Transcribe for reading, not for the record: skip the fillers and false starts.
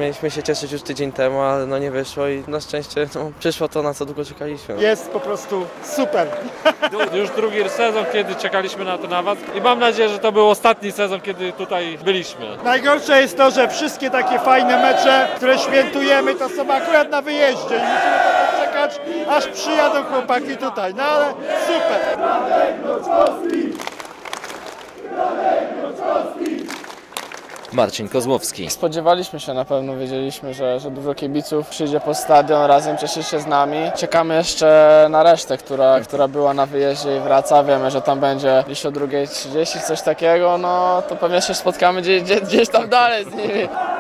Mieliśmy się cieszyć już tydzień temu, ale no nie wyszło i na szczęście przyszło to, na co długo czekaliśmy. Jest po prostu super. Już drugi sezon, kiedy czekaliśmy na ten awans i mam nadzieję, że to był ostatni sezon, kiedy tutaj byliśmy. Najgorsze jest to, że wszystkie takie fajne mecze, które świętujemy, to są akurat na wyjeździe i musimy potem czekać, aż przyjadą chłopaki tutaj. No ale super. Marcin Kozłowski. Spodziewaliśmy się na pewno, wiedzieliśmy, że dużo kibiców przyjdzie po stadion, razem cieszy się z nami. Czekamy jeszcze na resztę, która była na wyjeździe i wraca. Wiemy, że tam będzie gdzieś o 2:30, coś takiego, no to pewnie się spotkamy gdzieś tam dalej z nimi.